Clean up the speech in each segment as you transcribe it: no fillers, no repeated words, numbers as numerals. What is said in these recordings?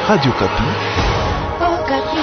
Radio Kapi. Oh, Kapi.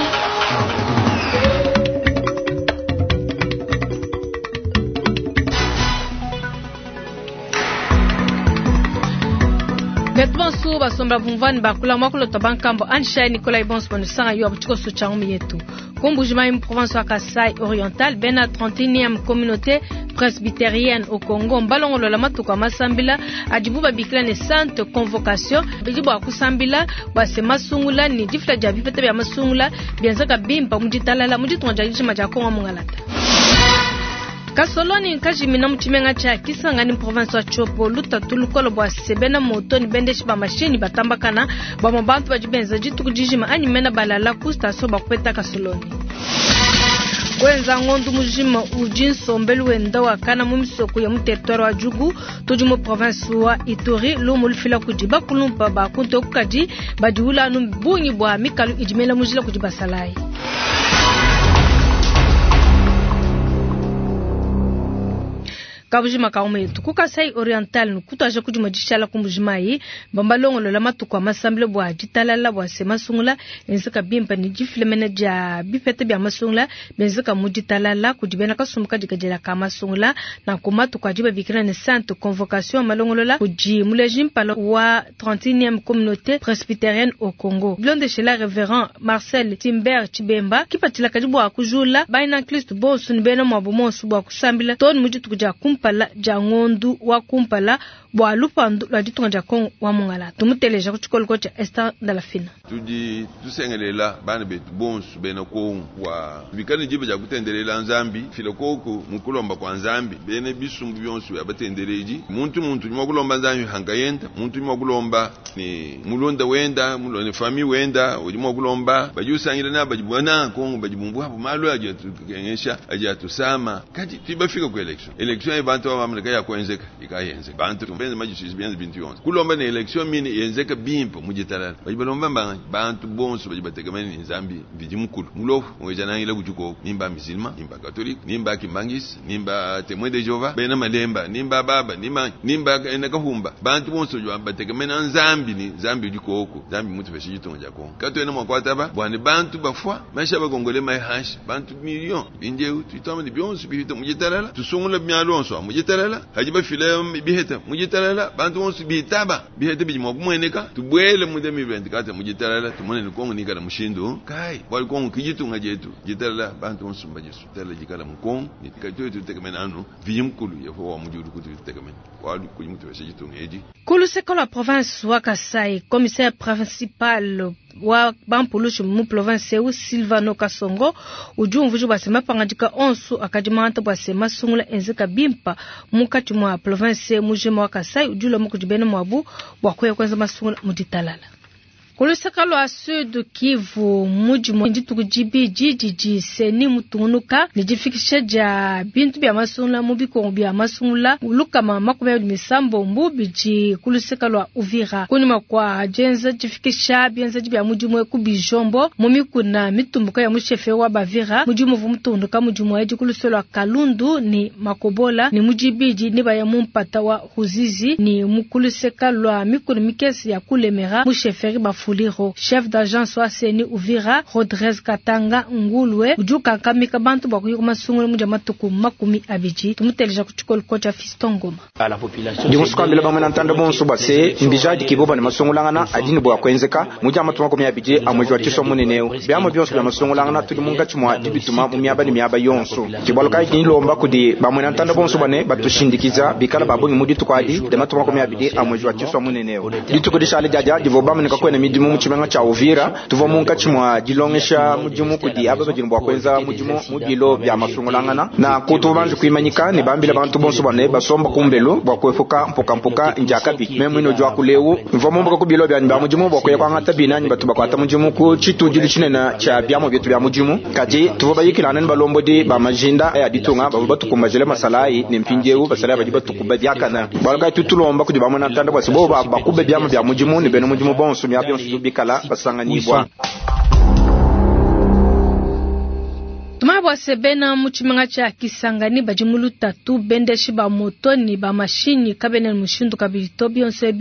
Vêtements sous basombra vumvani bakula makolo tabankambo ansha Nicolas Ibons manusanga yo abuchiko suchangu yetu. Kombujima im province wa Kasai oriental bena 31e communauté presbytérienne au Congo mbalongolo la matuka masambila ajibuba bikila ne sainte convocation bijibu akusambila base masungula ni difla jabi pete bya masungula bianzaka bimpa mujitalala mujitonjaisha majakonga mungalata. Kasoloni nkajimina mchimenga cha kisangani province wa Chopo luta tulukolo bwa sebena motoni bendeshi ba machine batambakana ba mabantu bajibenza jitu kujijima anyimena balala ku station bakupeta Kasoloni. Kwenza ngondu mujima ujinso mbelwenda wakana mumisoko ya muteritwari wa Jugu tujumu province wa Ituri lumulfila kujiba kulumpa bakunte okukaji badiula anu bunyi bwa mikalu ijimela mujila kujiba salai. Kabujima kaume tuku Kasai oriental nukutaje kujuma jishala kumbujima yi bambalongo la matuko amasambile bwa jitalala bwa semasungula enzeka bimpa ni jiflemene ja bifete bya masungula benzeka mujitalala kujibena kasumuka jikajela kamasungula na kumatu kwa jiba bikira ne sainte convocation malongolola kuji mulejimpala wa 31e communauté presbytérienne au Congo blonde chez la révérend Marcel Timber Chibemba kipatila kajibu akujula baina Christ bonsu ni bena mabumo subwa kusambila ton mujitu kuja pala jangondu wa kumpala bwa lupandu la ditonja kon wa mungala tumuteleja kuchikolo kocha Esther Dalafina tudi tusengelela bana betu bonsu bena ko wa bikani jibe ja kutendelela nzambi filokoko mukulomba kwa nzambi bene bisumbu byonsu abatendereji muntu nyakulomba nzambi hangayenda muntu nyakulomba ni mulonda wenda mulone fami wenda nyakulomba bajusangira na bajibwana ko bajibumbu hapo malo aje tukengesha aje tusama kati tibafika ku election bantu wa Amerika ya kuenzeka ikayenze bantu benze majisi benze bintu yonse kulomba ne election mini yenzeka bimpo mujitalala bajibalomba bantu bonso bajibategemeni nzambi bijimukulu mulofu ngejana ile kujuko nimba musulman nimba catholique nimba kimbangis nimba témoin de Jehova bena malemba nimba baba nimba enakahumba bantu bonso jo bategemeni nzambi ni nzambi dikoko nzambi mutu feshi jitonja ko kato ena mwakwata ba bwana bantu bafwa masha bagongole mai hash bantu million injeu tutama de bionso bihita mujitalala tusungula byalonso mujitalala hajiba file biheta mujitalala bantu bonso bihitaba biheta bijimo kumweneka tubwele mu 2024 mujitalala tumone ni kongo nikala mushindo kai bali kongo kijitunga jetu jitalala bantu bonso mbajesu tala jikala mukongo nikatoyo tutekemena anu vijimkulu yafo wa mujudu kututekemena wali kujimutu weshijitunga eji kulu sekola province wa Kasai commissaire principal wa bampulushi mu province u Silvano Kasongo ujumvuju basema pangajika onsu akajimanta basema sungula enzeka bimpa mukati mwa province mujima wa Kasai ujulo mukujibena mwabu bwakoya kwanza masungula muditalala kulusakalo a sud Kivu mujimo njituku jibi jijiji seni mutunuka nijifikisha ja bintu bya masungula mubiko bya masungula uluka mama kwa misambo mbubiji kulusakalo Uvira kunima kwa jenza jifikisha byenza bya mujimo kubijombo mumikuna mitumbuka ya mushefe wa Bavira mujimo vumutunuka mujimo ya kuluselo Kalundu ni Makobola ni mujibiji ni baya mumpata wa Huzizi ni mukulusekalo mikunu mikesi ya Kulemera mushefe bafu Fuliro chef d'agence wa seni Uvira Rodriguez Katanga Ngulwe ujuka kamika bantu bakuyiko masungule muja matuku makumi abiji tumuteleja kuchikolo kocha Fistongoma à la population dimuskambila bamwe nantanda bonso base mbijadi kiboba ni masungulangana adini bwa kwenzeka muja matu makumi abiji amwejo atiso muneneo byamo byonso bya masungulangana tuli munga chimwa dibituma mu myaba ni myaba yonso kibaloka idini lomba kudi bamwe nantanda bonso bane batushindikiza bikala babungi mudi tukwadi de matu makumi abiji amwejo atiso muneneo ditukudisha jaja divobama nikakwena midimu muchimenga cha Uvira tuvomunka chimwa jilongesha mujimu kudi abazo jinbwa kwenza mujimu mudilo bya masungulangana na kutubanze kwimanyika ni bambila bantu bonso bane basomba kumbelo bwa kwefuka mpoka njaka bi memu ino jwa kulewu mvomomba kubilo bya nba mujimu bwa kwekwa ngata binani batu bakwata mujimu ku chitujili chinena cha byamo byetu bya mujimu kaji tuvobayikilana balombo di ba majinda ya ditunga babatu kumajele masalai ni mpinjewu basala bajiba tukubadyakana balga tutulomba kudi bamwe natanda basibo bakube byamo bya mujimu ni beno mujimu bonso myabyo bikala basanganibwa Tumabwa sebena muchimanga cha Kisangani bajimulu tatu bendeshi ba motoni ba mashini kabene mushindu kabirito byonsebi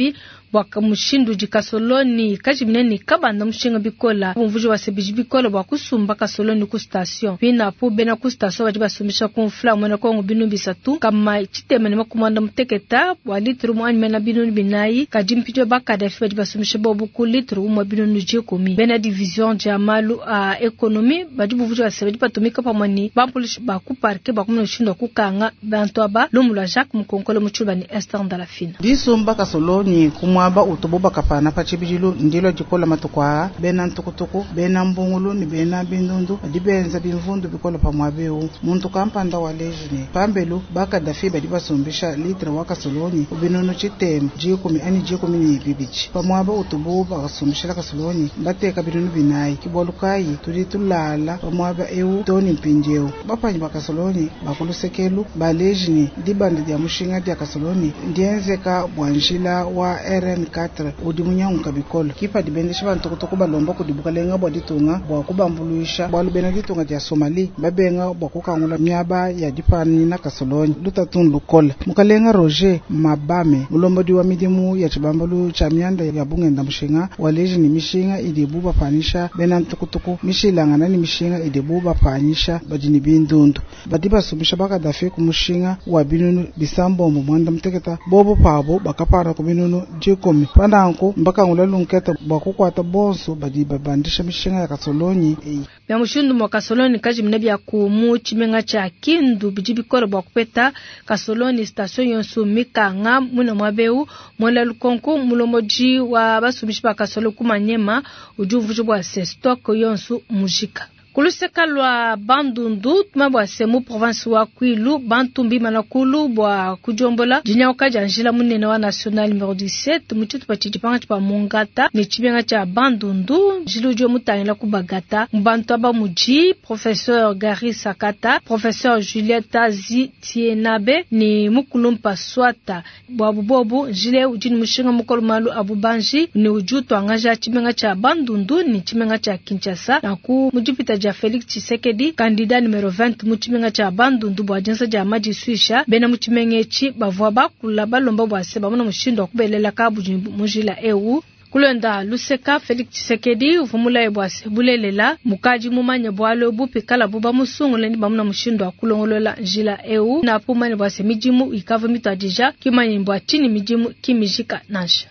bwaka mushindu jikasoloni kajimineni kabanda mushinga bikola mvujo wasebiji bikola bwa kusumba kasoloni ku station bina po bena ku station baji basumisha ku fla mwana ko binu bisatu kama chitemene makumanda muteketa wa litru mu anyana binu binayi kajimpijo bakada fe baji basumisha bobu ku litru mu binu jikomi bena division jamalu a economy baji buvujo wasebeji patumika pamani bampulish ba ku parke ba kumno shindo ku kanga bantu aba lumula Jacques Mukonkole muchubani Esther Ndalafina bisumba kasoloni kumwaba utububa kapana pachibijilu ndilo jikola matukwa bena ntukutuku bena mbungulu ni bena bindundu dibenza bimvundu bikola pamwabeu muntu kampanda walejini pambelu baka dafiba dibasumbisha litra waka soloni ubinono chitem jikumi ani jikumi ni bibichi pamwaba utububa kasumbisha kasoloni bateka binono binayi kibolukai tulitulala pamwaba eu toni mpinjeu bapanyi bakasoloni bakulusekelu balejini dibanda dia mushinga dia kasoloni ndienzeka bwanjila wa RN4 udimunyangu kabikolo kipa dibendesha bantu kutokuba lomba kudibukalenga bwaditunga bwa kubambuluisha bwalubena ditunga dia Somali babenga bwakukangula myaba ya dipani na kasoloni lutatun lukola mukalenga Roger Mabame mulomba diwa midimu ya chibambalu cha myanda ya bungenda mushinga waleji ni mishinga idebuba panisha bena ntukutuku mishilangana ni mishinga idebuba panisha bajini bindundu badiba sumisha baka dafi kumushinga wa binunu bisambo mwanda mteketa bobo pabo bakapara kubinunu jikomi pandanko mpaka ngulalunketa bakukwata bonso badiba bandisha mishinga ya kasoloni ya mushindu mwa kasoloni kaji mnebi ya kumu chimenga cha kindu bijibikoro bakupeta kasoloni station yonsu mikanga muna mwabeu mwela lukonku mulomoji wa basumishi ba kasolo kumanyema ujuvuju bwa sestok yonsu mujika kuluseka lwa bandundu tumabwa semu province wa Kwilu bantumbi manakulu bwa kujombola jinya okaja njila munene wa national numero 17 muchitu pachijipanga chipa mungata ni chibenga cha bandundu jilujo mutangila kubagata mbantu aba muji professeur Gary Sakata professeur Julieta Zitienabe ni mukulumpa swata bwa bubobu jile ujini mushinga mukolo malu abubanji ni ujutu angaja chibenga cha bandundu ni chibenga cha Kinshasa na ku mujipita ja Felix Tshisekedi kandida numero 20 muchimenga cha bandundu bwa jinsa ja maji swisha bena muchimengechi bavwa bakula balomba bwase bamuna mushindo kubelela kabu mujila EU kulenda luseka Felix Tshisekedi uvumula ebwase bulelela mukaji mumanya bwalo bupikala buba musungule ni bamuna mushindo akulongolola njila EU na pumane bwase mijimu ikavu mitadija kimanye mbwa chini mijimu kimijika nasha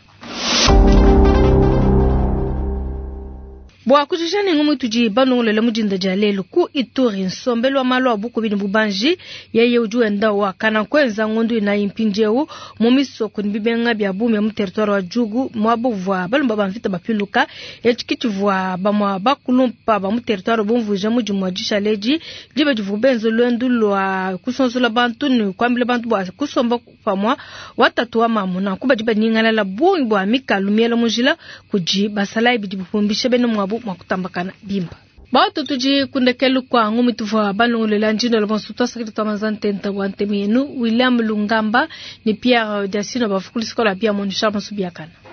bwa kujishani ngumu tuji banongolele mujinda jalelu ku Ituri nsombelwa malo abuku bini bubanji yeye ujue ndawa kana kwenza ngondu ina impinjeu mumisoko nibibenga bya bume mu territoire wa Jugu mwabuvwa balumba bamfita bapiluka echikitivwa bamwa bakulumpa ba mu territoire bomvuje mu jumwajisha leji libe jivubenzo lwendulwa kusonsula bantu ni kwambile bantu bwa kusomba pamwa watatu wa mamuna kuba jiba ningala la bwa mikalumiela mujila kuji basalai bijibufumbishe beno mwabu mwakutambakana bimba bato tuji kundekelu kwa ngumi tuva banongolela njino lobonsu tosakita tamazante ntawante mienu William Lungamba ni Pierre Diasino bafukulisikola pia monisha masubiakana